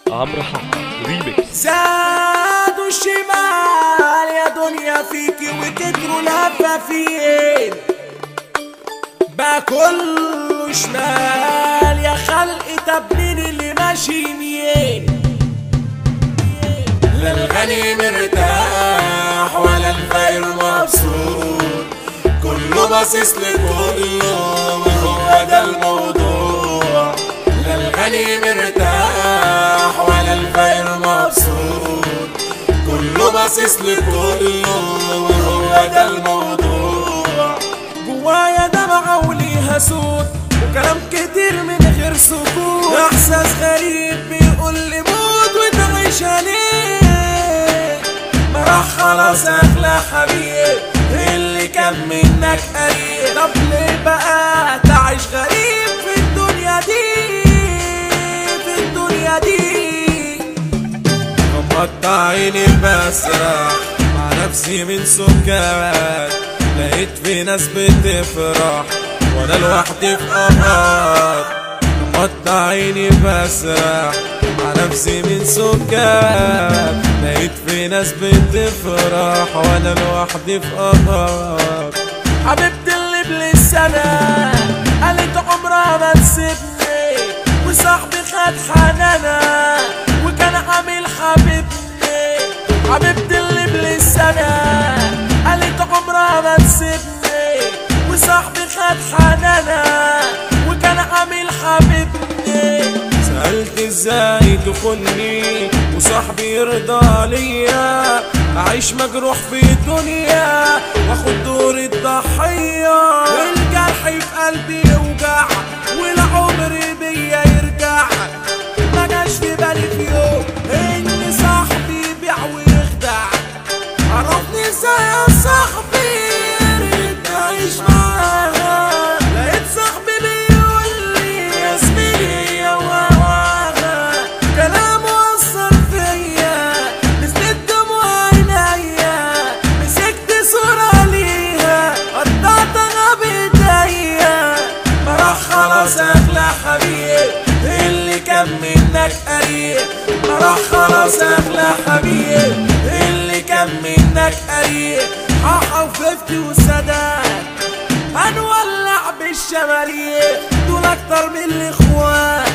عمرو حقا ريميكس. زادوا الشمال يا دنيا فيكي وكتروا الهفافين، بقى كله شمال يا خلق تبنين اللي ماشي يمين. لا الغني مرتاح ولا الفقير مبسوط، كله باصص لكله وهو ده الموضوع. لا الغني مرتاح ولا الفقير مبسوط، كله باصص لكله وهو ده الموضوع. جوايا دمعة وليها صوت وكلام كتير من غير سكوت، احساس غريب بيقول لي موت وتعيش ليه. ما راح خلاص اغلى حبيب اللي كان منك قريب، طب ليه بقى تعيش غريب في الدنيا دي، في الدنيا دي. غمضت عيني بسرح مع نفسي من سكات، لقيت في ناس بتفرح وانا لوحدي في قمر. غمضت عيني بسرح مع نفسي من سكات، لقيت في ناس بتفرح وانا لوحدي في قمر. حبيبتي اللي بلسانها قالت عمرها ما تسيبني، وصاحبي خد حنانها وكان عامل حبيبني. حبيبتي اللي بلسانها قالت عمرها ما تسيبني، وصاحبي خد حنانها وكان عامل حبيبني. سألت ازاي تخوني وصاحبي يرضى ليا، اعيش مجروح في الدنيا واخد دور الضحية. الجرح في قلبي يوجع والعمر بيا يرجع، ما جاش في بالي في يوم ان صاحبي يبيع ويخدع. عرفني ازاي يا صاحبي تعيش معاها، لقيت صاحبي بيقول لي يا زميلي يا وهواها. كلامه أثر فيا نزلت دموع عينيا، مسكت صورة ليها قطعتها بايديا. ما راح خلاص اغلى حبيب اللي كان منك قريب، ما راح خلاص اغلى حبيب اللي كان منك قريب. حقا وففتي وسداد هنولع بالشماريخ، دول اكتر من الاخوان